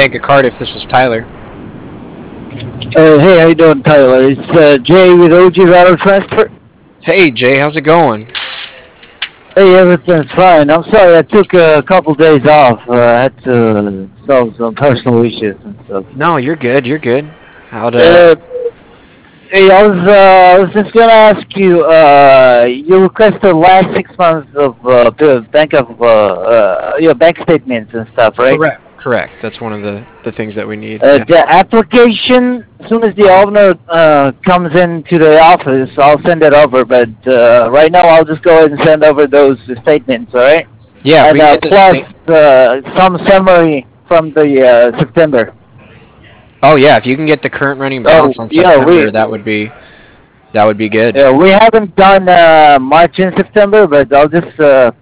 Bank of Cardiff. This is Tyler. Hey, how you doing, Tyler? It's Jay with OG Auto Transfer. Hey, Jay, how's it going? Hey, everything's fine. I'm sorry I took a couple days off. I had to solve some personal issues and stuff. No, you're good. You're good. How'd Hey, I was just gonna ask you. You requested the last 6 months of bank statements and stuff, right? Correct. That's one of the things that we need. The application, as soon as the owner comes into the office, I'll send it over. But right now, I'll just go ahead and send over those statements. All right? Yeah. And plus some summary from the September. Oh yeah, if you can get the current running balance on September, that would be good. Yeah, we haven't done much in September, but I'll just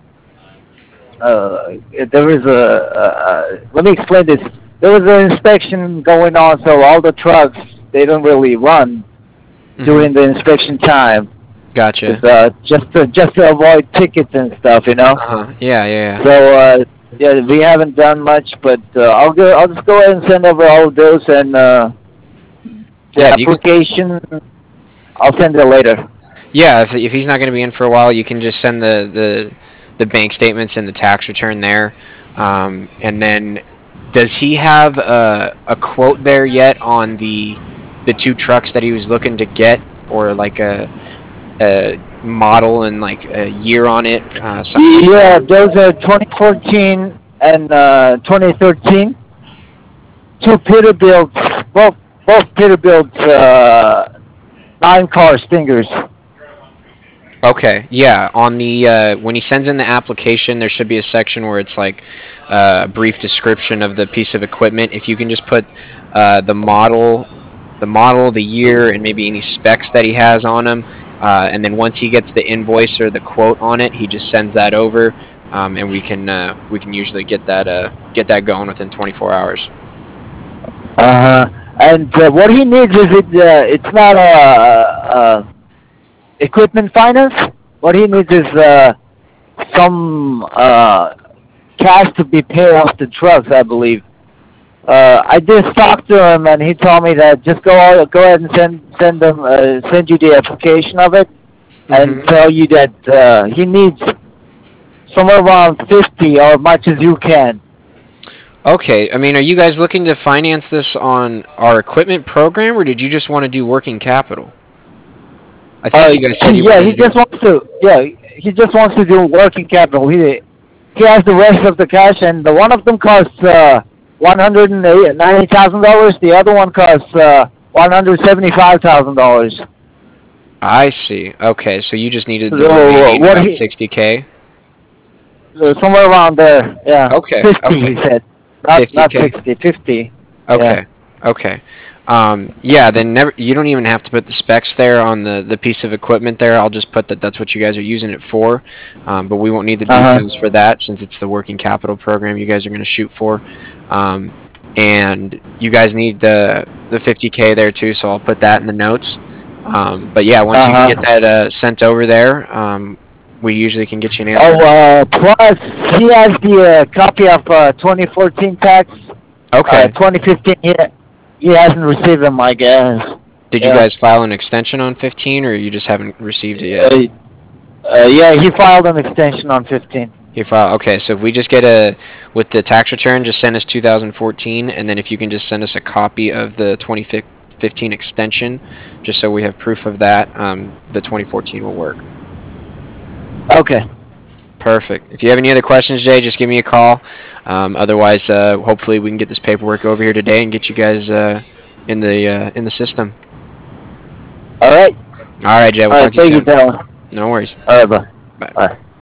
there was let me explain this. There was an inspection going on, so all the trucks they don't really run during the inspection time. Gotcha. Just to avoid tickets and stuff, you know. Yeah. So yeah, we haven't done much, but I'll just go ahead and send over all of those and the application. I'll send it later. Yeah, if he's not going to be in for a while, you can just send the bank statements and the tax return there, and then does he have a quote there yet on the two trucks that he was looking to get, or like a model and like a year on it? Yeah, those are 2014 and 2013. Two Peterbilts, both Peterbilts, 9-car Stingers. Okay, yeah. On the when he sends in the application, there should be a section where it's like a brief description of the piece of equipment. If you can just put the model, the year, and maybe any specs that he has on him, and then once he gets the invoice or the quote on it, he just sends that over, and we can usually get that going within 24 hours. And what he needs is it's not a equipment finance. What he needs is some cash to be paid off the trucks, I believe. I just talked to him, and he told me that just go ahead and send you the application of it, and tell you that he needs somewhere around 50 or as much as you can. Okay, I mean, are you guys looking to finance this on our equipment program, or did you just want to do working capital? I think you guys said he just wants to do working capital. He has the rest of the cash, and the one of them costs $190,000. The other one costs $175,000. I see. Okay, so you just needed the remaining about $60K. Somewhere around there. Yeah. Okay. 50, he said. Not 60, 50. Okay. Yeah. Okay. Yeah, then you don't even have to put the specs there on the piece of equipment there. I'll just put that's what you guys are using it for, but we won't need the details for that since it's the working capital program you guys are going to shoot for. And you guys need the 50K there too, so I'll put that in the notes. But yeah, once you can get that sent over there, we usually can get you an answer. Plus he has the copy of 2014 tax. Okay. 2015 he hasn't received them, I guess. Did you guys file an extension on 15, or you just haven't received it yet? Yeah, he filed an extension on 15. He filed. Okay, so if we just get with the tax return, just send us 2014, and then if you can just send us a copy of the 2015 extension, just so we have proof of that, the 2014 will work. Okay. Perfect. If you have any other questions, Jay, just give me a call. Otherwise, hopefully we can get this paperwork over here today and get you guys in the system. All right. All right, Jay. We'll talk to you soon. Thank you, Dylan. No worries. All right, bye. Bye. Bye.